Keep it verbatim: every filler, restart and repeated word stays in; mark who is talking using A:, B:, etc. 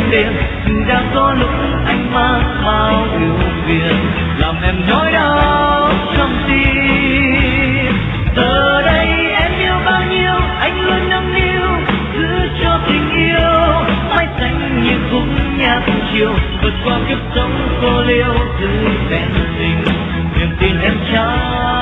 A: đêm. Đã có lúc anh mang bao ưu phiền, làm em nhói đau trong tim. Giờ đây em yêu bao nhiêu, anh luôn nâng niu giữ cho tình yêu mãi xanh như khúc nhạc chiều. Vượt qua kiếp sống cô liêu giữ vẹn tình, niềm tin em trao.